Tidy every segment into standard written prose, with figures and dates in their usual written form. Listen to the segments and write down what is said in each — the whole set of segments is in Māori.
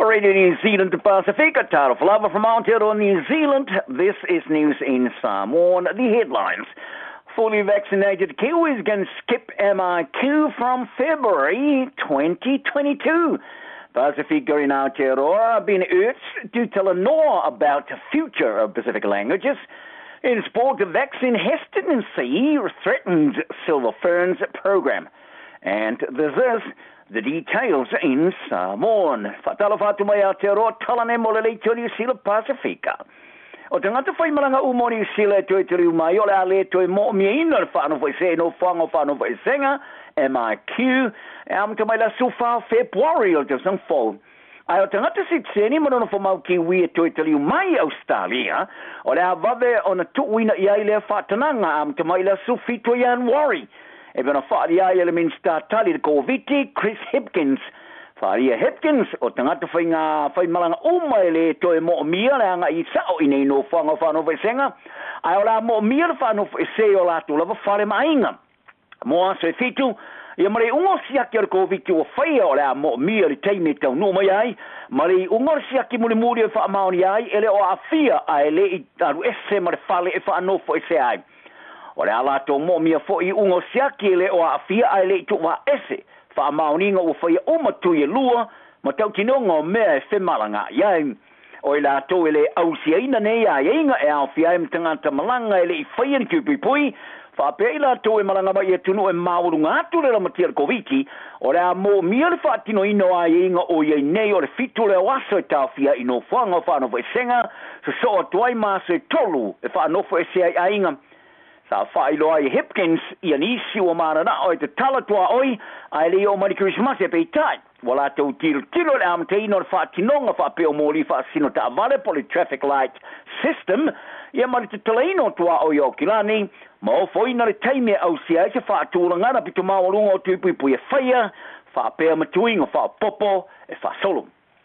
Radio New Zealand to Pacifica, Tara Flava from Aotearoa, New Zealand. This is news in Samoan. The headlines. Fully vaccinated Kiwis can skip MIQ from February 2022. Pacifica in Aotearoa been urged to tell more about the future of Pacific languages. In sport, the vaccine hesitancy threatens Silver Ferns program. And this is the details in Samoan. Fatalo fatu mai Aotearoa talane mo le leitio New Zealand Pacifica. O tangata whai maranga umo New Zealand toi tiri umai o le ale toi mo miina le whaano whai se no whango whaano whai senga MIQ am te mai la sufa February o te sang fo. Ai o tangata sitseni mo no whamau ki wi toi tiri umai Australia o le avave o na tuwina iai le whatananga am te mai la sufi toi January. E bena whaari ai Elementar tali de Koviti, Chris Hipkins. Whaari Hipkins, o tangata whai malanga umai le toe mo mia le anga i sao i nei no whanga whano whesenga. Ai o la mo mia le whano whese o la tu lava whare mainga. Moa se fitu, ia mare ungo siaki o Koviti o whai o la mo mia le teime tau no mai ai. Mare ungo siaki muli muri e wha maoni ai, ele o a fia ai le i taru ese mare whale e wha anofo ese ai. O le ala tō mō mia fo i ungo siaki le o a fia ai le tu wa ese. Wha maoninga o whaia umatu i lua, ma tau tinonga o mea e whemalanga iai. O i la tō e le ausiaina nei a inga e au fia e mtangata malanga e le i whaia ni kupipui. Wha pia i la tō e malanga mai e tunu e maurunga atu le la matia Koviti. O le a mō mia le wha tino ino a inga o iei nei o le fitu le waso e tau fia i no whanga whanofo e senga. So o tuai maso e tolu e whanofo e sea a inga. Sa whailo ai Hipkins i an isi o marana o te talatua oi ai le o mari Christmas e pei tai. Wala tau tilo le am te ino wha tinonga wha peo mori wha sino ta avale poli traffic light system ia mari te talaino tua oi o kilani ma o foina le taime au sia e se wha tūrangana pitu mawarunga o tuipui e whaia wha peo matuinga wha popo e wha solo.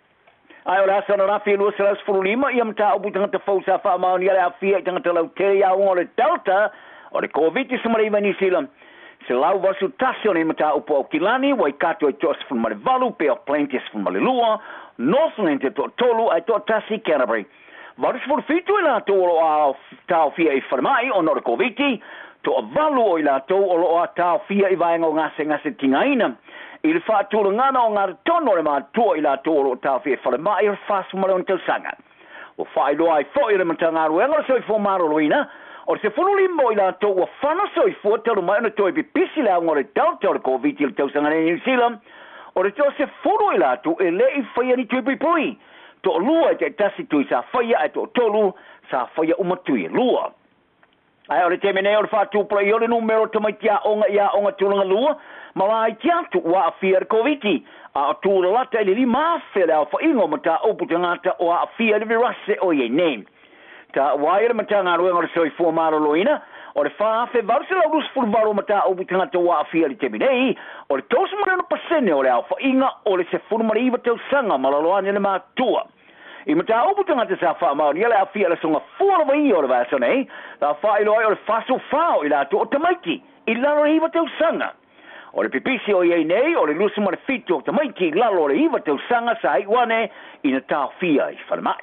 Ai o le asana rafi e lua selas furulima ia mta upu tangata fausa wha maoni ale a fia i tangata lau te ia unga le Delta o le COVID sumaraiva New Zealand. Se lau vasu tasi o ne mata upo au kilani, wai kato ai toa sifun mare valu, pe o plenty sifun mare lua, Northland te toa tolu ai toa tasi Canterbury. Varu sifun fitu i la to o a tau fia i wharamai o nore COVID, toa valu o i la to o a tau fia i vaenga o ngase tingaina. I le whaatula ngana o ngare tono le mātua i la to o tau fia i wharamai o whasu mare o ntau sanga. O whaelo ai fo i le matangaru e ngara soi fo maro loina, o se funu limbo i la tō ua whana soi fua telu mai ona tō i pipisi le ngore Delta o le COVID i le tausanga ne New Zealand. O le tō se funu i la tō e le i whaia ni tui pui. Tō lua e te tasi tui sa whaia e tō tolu sa whaia umatui lua. Ai o le te mene o le whātu plai o le numero tamai tia onga ia onga tūlanga lua. Mala i tia tu wa a fia le COVID. A tūra lata i le li mawhele au whaingo mata upu tangata o a fia le virase o ye name. Ta waia le matanga ruenga le soi fua maro loina, o le whaafe varse lau rus furvaro mata upu tangata wa a fia le teminei, o le tausa marana pasene o le au whainga o le se furumari iwa tau sanga malaloane le mātua. I mata upu tangata sa wha maori, ia le a fia le songa fuara vai o le vasa nei, ta whailo ai o le whaso whao i la tu o tamaiki, i lalo le iwa tau sanga. O le pipisi o iei nei, o le lusu mara fitu o tamaiki, i lalo le iwa tau sanga sa iwane, i na tau fia i whalamai.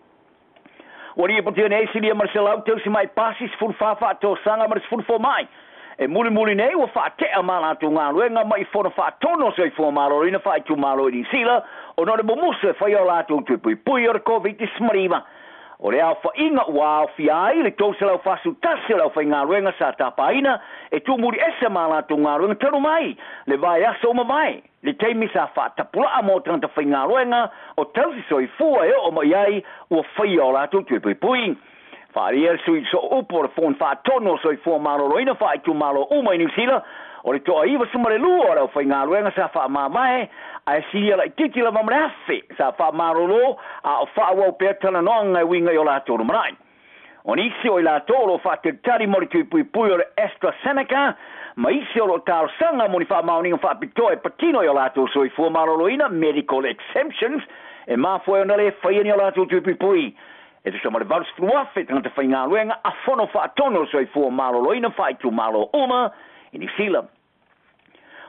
Wari e potia nei sili a Marcel Autau si mai pasis ful fafa to sanga maris ful fo mai. E muli nei wa fa te amala tu ngā luenga mai fona fa tono sei fo malo ina fa tu malo i sila o no le bomuse fa yo la tu pui o COVID smariva. O le au fa inga wa fiai le to se la fa su tasi la fa ngā luenga sa tapaina e tu muri ese mala tu ngā luenga tanu mai le vai aso ma mai. Le teimi sa fa tapula a mo tanta fa ngā luenga o tausi soi fua e o mai ai ua whai o la tu pui. Whaari e sui so upo le fon wha tono soi fua malo roina wha i tu malo uma i New Zealand o le toa iwa sumare lua o rau whai ngā luenga sa wha mamae a e siria lai titi la mamre afe sa wha malo lo a o wha wau pēr tana noanga e winga i o la tōru marai. O nisi o i la tōro wha te tari mori pui o le AstraZeneca ma isi o lo tau sanga moni wha maoninga wha pito e patino i o la tō soi fua malo roina medical exemptions e mafua o nale whai ni o la tō pui. E te samare varus fruafe tangata whai ngā luenga a whono wha tono soi fua malo loina whai tu malo uma i New Zealand.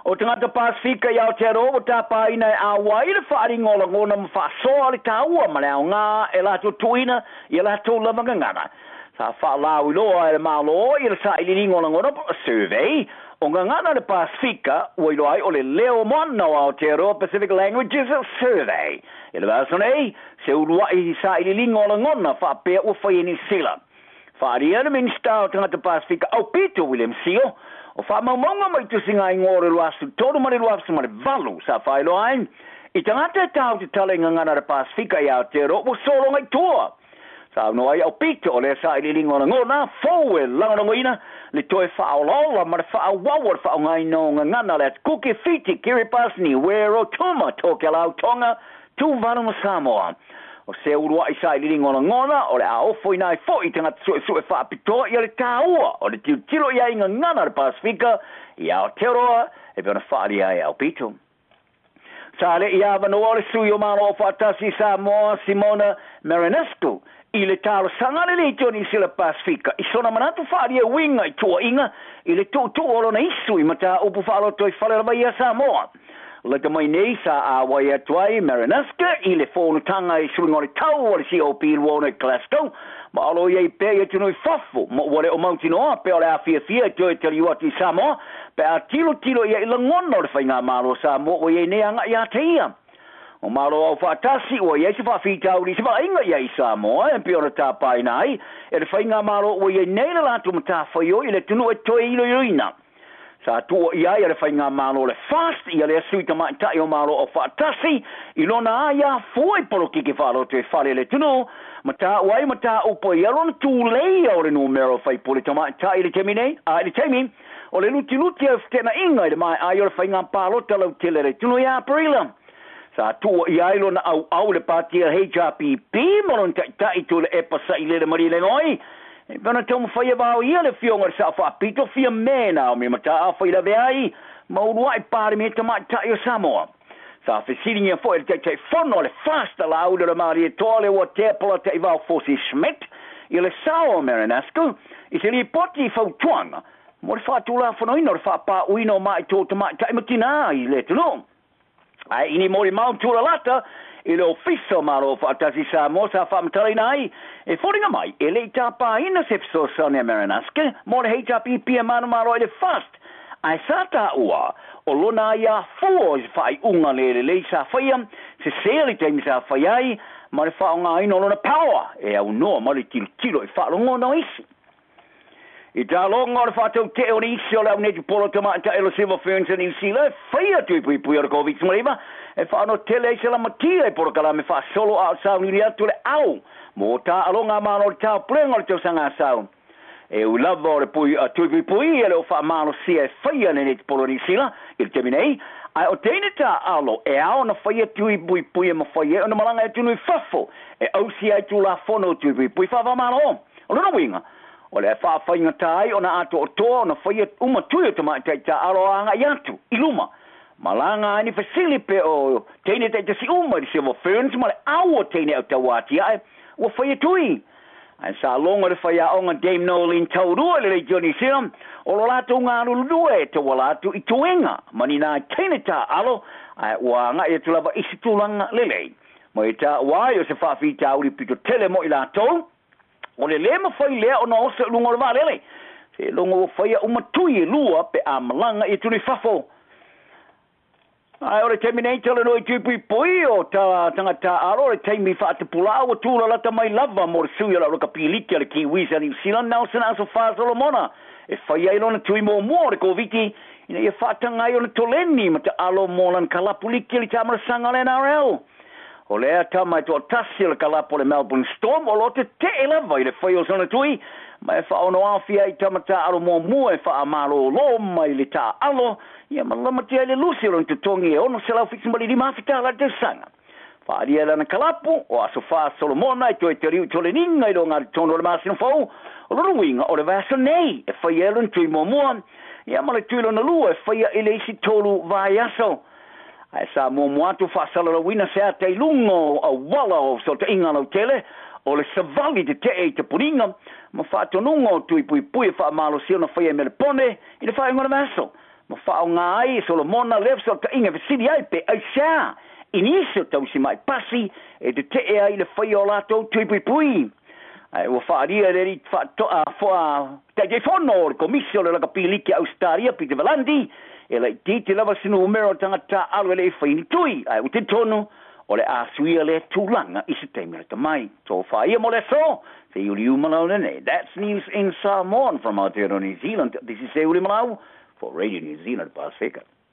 o tangata Pasifika i Aotearoa tapa ina e awai le whaaringola ngona ma whaasoa le taua ma le au ngā e lato tuina i lato lamangangana. Sa whaalau iloa e le malo i le sa iliringola ngona survey o ngangana le Pasifika ua iloa o le leo moana o Aotearoa Pacific Languages Survey. I le vasonei se urua i sa iliringola ngona whaapea ua whaieni sila. Whaaria le minista o tangata Pasifika au Peter William Sio o whaamaunga mai tu singa i ngore luasu todo mani luasu mani valu sa whaelo ain. I tangata e tau te tale ngangana re Pasifika i Aotearoa o solo ngai toa. Sa no ai au pito o le sa i lilingo na ngona fowe langa ngoina le toe whaolola mara whaawawar whaongai no ngangana le kuke fiti Kiribati wero tuma toke lau tonga tu valu Samoa. O se urua i sa i liringo na ngona, o le a ofo i nai fo i tangata sue whaapitoa i ale tāua, o le tilo i ainga ngana re Pasifika, i Aotearoa, e pēna whaari ai au pito. Sa le i awa noa le sui o maro o whaatasi Samoa Simona Marinescu, i le talo sanga le leitio ni sila Pasifika, i sona manatu whaari e winga i tua inga, i le tu olo na isu i mata upu whaalo toi whalera mai a Samoa. Le te mai nei sa a wai atuai Marinescu i le whonu tanga i suringore tau o le COP luona i Glasgow ma alo iei pe i tunu i fafu ma wale o mauti noa pe o le a fia te te liwati Samoa pe a tilo i le ngono le whainga malo Samoa o iei neanga i a teia o malo au whaatasi o iei se whawhitau li se inga iei Samoa e pe o le tāpai nai e le whainga malo o iei nei le latu mata whaio i le tunu e toi ilo ina. Sa tua ia le whainga malo le fast ia le sui tamai tai o malo o whaatasi i lona aia fuai polo kiki whaalo te whale le tunu mata wai mata upo ia lona tū leia o le numero whai poli tamai tai le temi nei le temi o le luti e tena inga i le mai ai o le whainga palo talau tele le tunu ia aprila. Sa tua ia lona au le patia HRPP malon tai tu le epasa i le mari le ngoi. E pēna tau mwhai wau ia le whionga sa whaapito whia mena o me mata a whaila veai maurua i pāre me tamai tai o Samoa. Sa whesiringia fo e te whono le fasta la au le maari e tole o te pola te iwao Fosi Schmidt i le sao Marinescu i se li poti i whautuanga mo le whaatula whanoina o le whaapa uino mai tō tamai tai matina i le tunu. Ai ini mo le mauntura lata i le ofiso maro whaatasi Samoa sa whaamatari nai e whoringa mai e le tapa ina se fiso Sonia Marinescu mo le HRPP e maro i le fast ai sa ta ua o lona ia fuo i whai unga le sa whaia se seri teimi sa whaiai ma le whaonga ino lona power e au noa ma le tilo i whaalongo no isi. I tā longa o le whātau te o ni isi o lau neti polo tamata e lo Silver Ferns in New Zealand, whaia tui pui o le COVID-19, e whaano tele e se la matia e poro kala me wha solo a sau ni atu le au, mo tā alonga mano le tau plenga o le tau sanga sau. E u lava o le tui pui e le o wha mano sia e whaia ne neti polo New Zealand, i le teminei, ai o teine tā alo e ao na whaia tui pui e ma whaia o na malanga e tunu i whafo, e au si ai tu la whono tui pui whawa mano o luna winga. O le whaawhainga tai o na ato o toa o na whaia uma tui o tamai tai ta aroanga i atu, i luma. Malanga ani fasili pe o teine tai tasi uma di Silver Ferns, ma le au o teine au tawati ai, o whaia tui. Ai sa longa le whaia o ngā Dame Nolene taurua le Johnny Siram, o lo lato ngā lulue te walatu i tuenga, mani nā teine ta alo, ai wanga i tulava isi tulanga lelei. Mo i ta wai o se whawhi tauri pito tele mo i lato, o le lema whai lea o na osa lunga o le vālele. Se lunga o whaia umatui e lua pe a malanga e tuni whafo. Ai o le terminator le noi tupui pui o tangata aro le teimi whaatapula o tūra lata mai lava mo le sui ala roka piliki ale Kiwis a New Zealand Nelson Aso Solomona. E whai ai lona tui mo mua le COVID-19 ina ia whaatangai o le toleni ma te alo molan kalapuliki le tamara sanga le NRL. O lea tamai to tasi le kalapo le Melbourne Storm o lo te lava i le whai o sana tui ma e whaono awhia i tamata alo mo mua e wha amalo lo mai le ta alo ia malama te le lusi ron te tongi e ono se lau fiksi mali di mawhita la te sanga. Whaaria lana kalapo o aso wha Solomona i toi te riu tole ninga i lo ngā tono le masina whau o loro winga o le vasa nei e whai elon tui mo mua ia male tui lona lua e whai ele isi tolu vai aso. Ai sa mo moatu whaasala la wina se a te lungo a wala o so te inga no tele o le savali te te puringa ma whaatonunga o tui pui pui wha amalo sio na whaia mele pone i le whaia ngona maso. ma whao ngā ai, so la mona lef, so ka inga visiri ai pe, ai sia, iniso tau si mai pasi, e te te ai le whai o lato tui pui pui. Ai, wa whaaria re ri, te je whono o le komisio le laka piliki Australia, Peter Valandi, e lai titi lava sinu umero tangata alu ele whaini tui, ai, u te tonu, o le asuia le tūlanga i se teimera tamai. So whaia mo le so, te uli umalau nene. That's news in Samoan from Aotearoa, New Zealand. This is Uli Malau for Radio New Zealand Pacifica.